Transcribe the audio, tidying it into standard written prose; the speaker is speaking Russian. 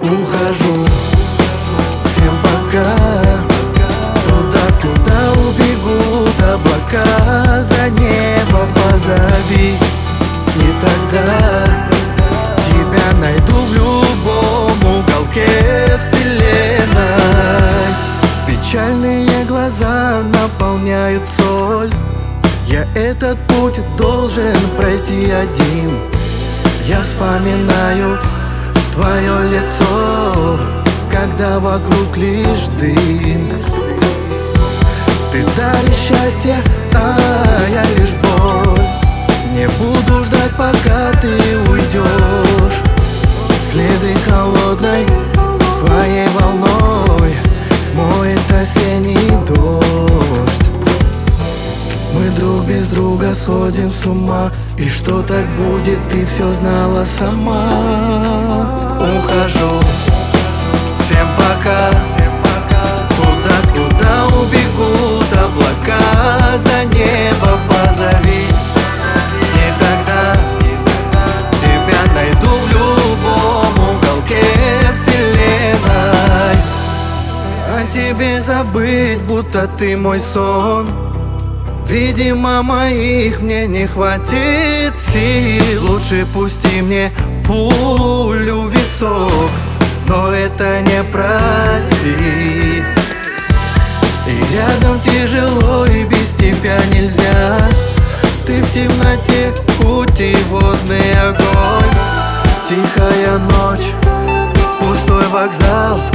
Ухожу, всем пока. Туда, куда убегут облака. За небо позови, и тогда тебя найду в любом уголке вселенной. Печальные глаза наполняют соль. Я этот путь должен пройти один. Я вспоминаю твое лицо, когда вокруг лишь дым. Ты даришь счастье, а я лишь боль. Не буду ждать, пока ты уйдешь. Следы холодной своей волной смоет осенний дождь. Мы друг без друга сходим с ума. И что так будет, ты все знала сама. Ухожу, всем пока. Туда, куда убегут облака. За небо позови, и тогда тебя найду в любом уголке вселенной. О тебе забыть, будто ты мой сон. Видимо, моих мне не хватит сил. Лучше пусти мне пулю в висок, но это не проси. И рядом тяжело, и без тебя нельзя. Ты в темноте, путеводный огонь. Тихая ночь, пустой вокзал.